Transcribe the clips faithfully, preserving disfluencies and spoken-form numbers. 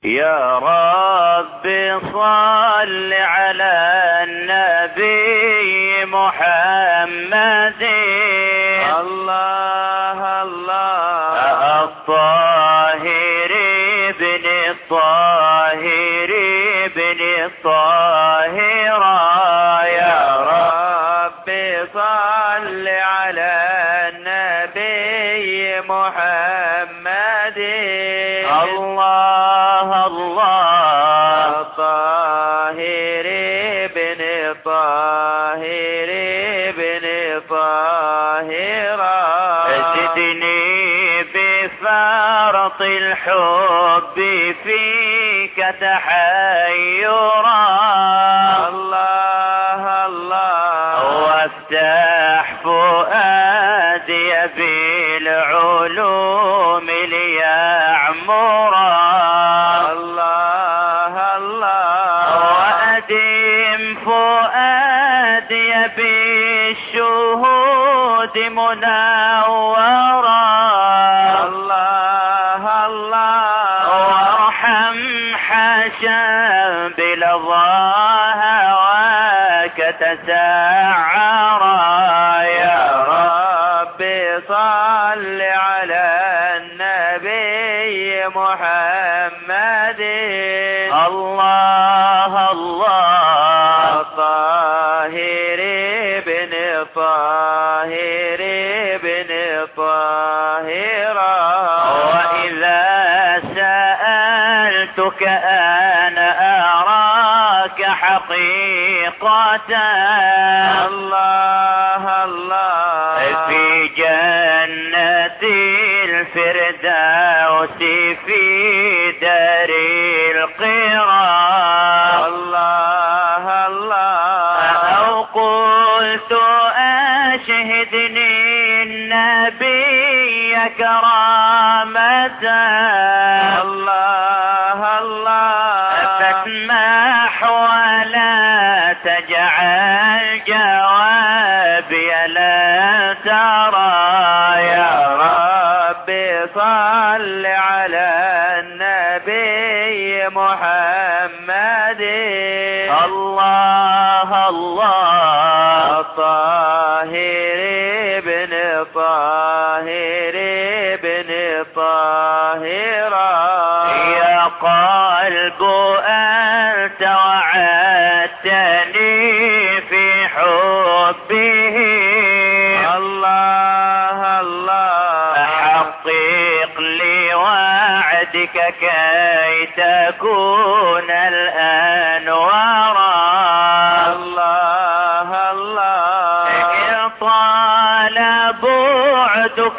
يا رب صل على النبي محمد الله الله الطاهر ابن الطاهر ابن الطاهر يا رب صل على النبي محمد الله الله الطاهر ابن الطاهر ابن الطاهر زدني بفرط الحب فيك تحيرا الله الله وافتح فؤادي بالعلوم ليعمرا الله الله وأدم فؤادي بالشهود منورا الله الله وارحم حاشا بلظاها وكتسعرا يا رب صل على النبي محمد الله الله الطاهر ابن الطاهر ابن الطاهر وإذا سألتك أنا أراك حقيقة الله الله في جنة الفردوس في دار القرار الله الله أو قلت أشهدني النبي كرامة الله الله فاسمح ولا تجعل جوابي لا ترى يا رب صل على النبي محمد الله الله الطاهر ابن الطاهر ابن الطاهر يا قلب أنت وعدتني في حبه الله الله حقق لي وعدك كي تكون الآن ورا الله الله إن طال بعدك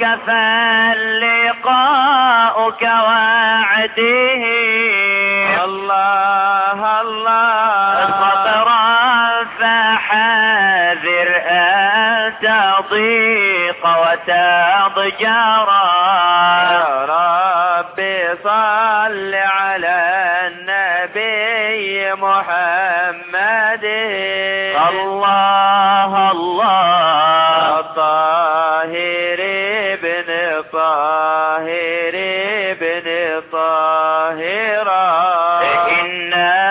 فاللقاؤك وعده الله الله صبرا فحاذر أن تضيق وتضجرا يا رب صل على النبي محمد الله الله الطاهر ابن الطاهر ابن الطاهر إن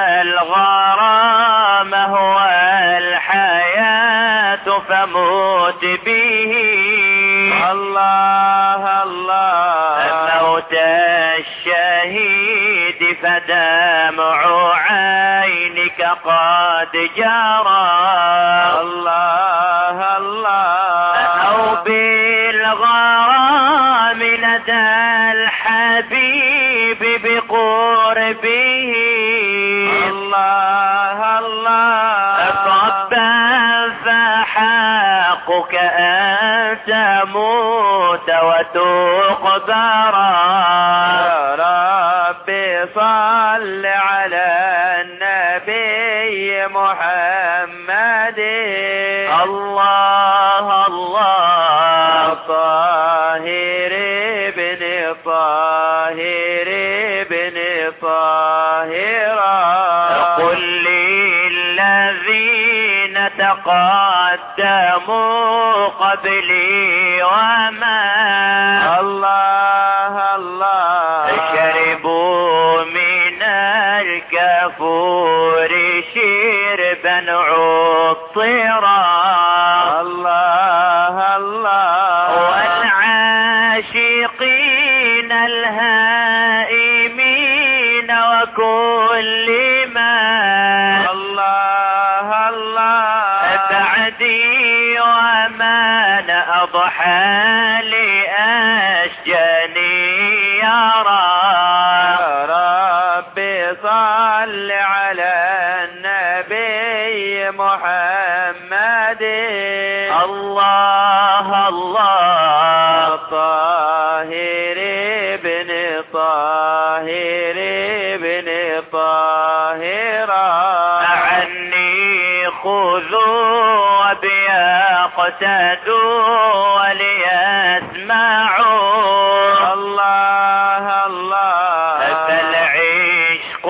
الغرام هو الحياة فموت به الله الله موت الشهيد فدمع عينك قد جرى الله الله أو بالغرام لدى الحبيب بقربه الله الله صبا فحقك أن تموت وتقبرا يا رب صل على النبي محمد الله الله الطاهر ابن الطاهر ابن الطاهر قل للذين تقدموا قبلي وما الله الله شربوا من الكفور شربا عطرا الله الله والعاشقين الهائمين وكل ما الله الله بعدي ومن أضحى لأشجاني يرى صل على النبي محمد الله الله طاهر ابن طاهر ابن طاهر عني خذوا وبيقتدوا وليسمعوا الله الله فالعشق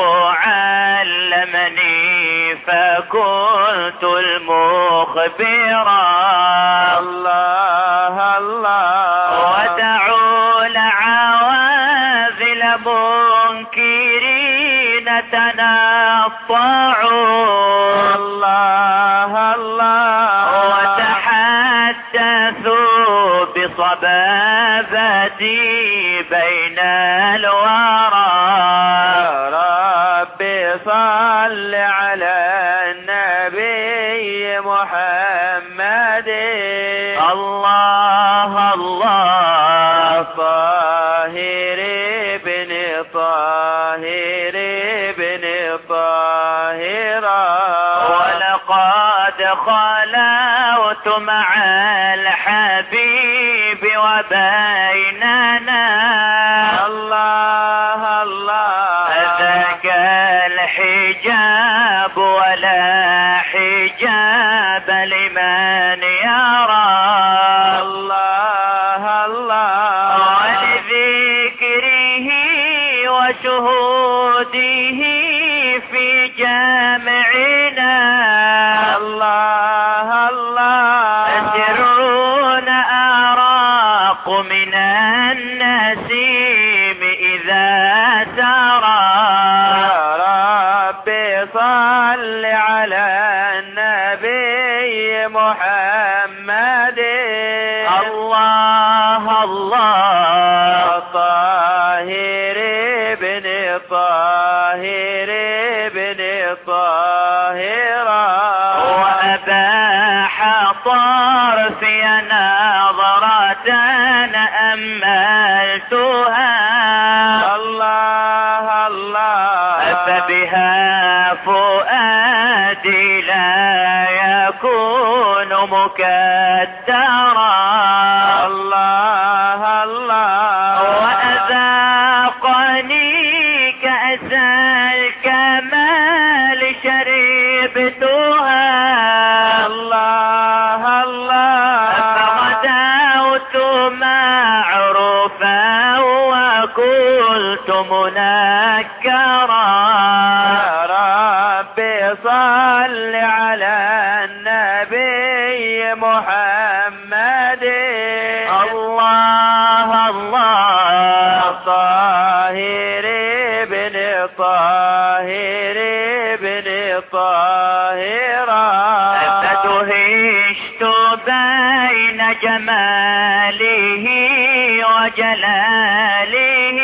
علمني فكنت المخبرا الله الله ودعوا العواذل منكرين تنطعوا الله الله وتحدثوا بصبابتي بين الورى صل على النبي محمد الله الله طاهر ابن طاهر ابن طاهر ولقد خلوت مع الحبيب وبيننا الله الله ذاك الحجاب ولا حجاب لمن يرى الله الله ولذكره وشهوده في جامعنا الله الله أسرون أراق من النسيم إذا سرى صل على النبي محمد الله الله طاهر ابن طاهر ابن طاهر وأباح طرفي نظرة أملتها الله الله فبها فؤادي لا يكون مكدرا الله الله وأذاقني كأس الكمال شربتها الله الله فغدوت معروفا وكنت منكرا صل على النبي محمد الله الله طاهر ابن طاهر ابن طاهر فدهشت بين جماله وجلاله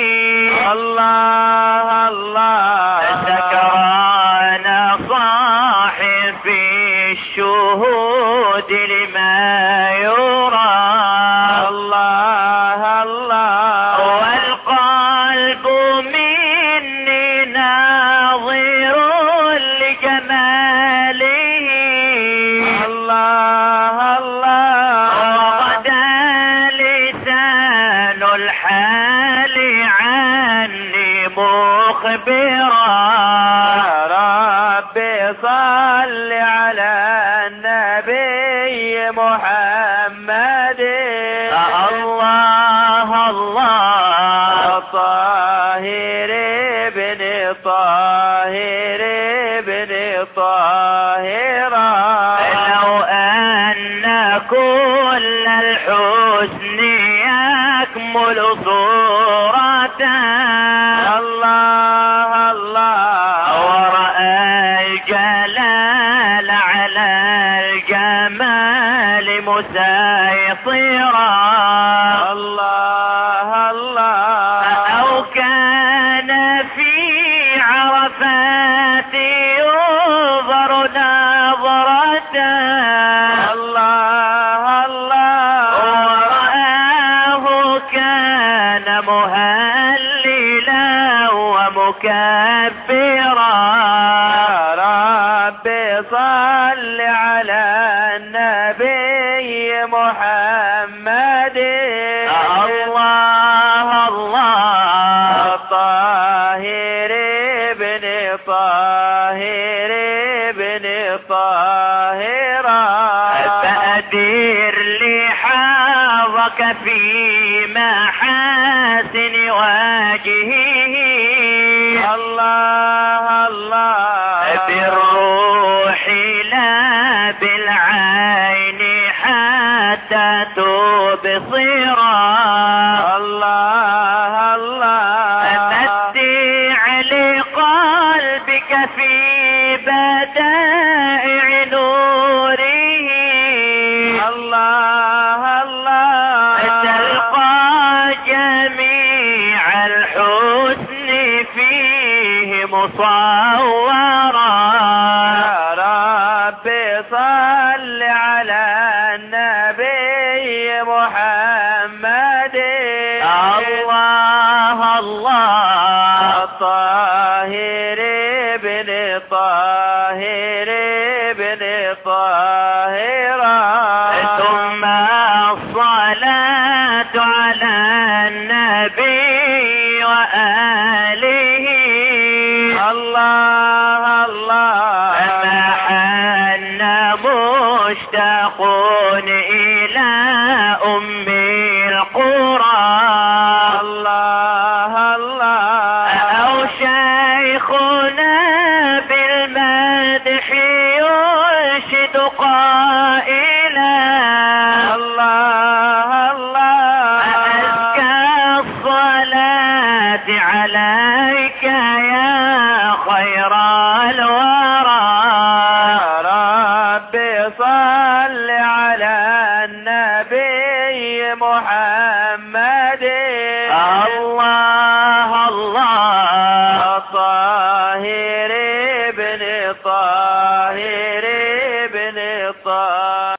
الله الله سكران صاحب الشهود لما يرى الله الله والقلب مني ناظر لجماله الله الله وغدا لسان الحال عني مخبرا صل على النبي محمد الله الله طاهر ابن طاهر ابن طاهر لو أن كل الحسن يكمل صورة الله الله مسيطرا الله الله أو كان في عرفات ينظر نظرة الله الله ورآه كان مهللا ومكبرا يا رب صل على النبي محمد الله الله الطاهر ابن طاهر ابن طاهرا فأدير لحاظك في محاسن وجهه الله الله بالروح لا بالعين حتى تبصرا الله الله فتدع لقلبك في بدائع نوره الله الله تلقى جميع الحسن فيه مصورا يا رب صل على النبي محمد الله الله الطاهر ابن طاهر ابن طاهرا ثم الصلاة على النبي وآله الله الله فمحن مشتاق إلى أم القرى الله الله أو شيخنا بالمدح ينشد قائلا الله الله أزكى الصلاة عليك يا خير الورى يا رب صل على النبي محمد الله الله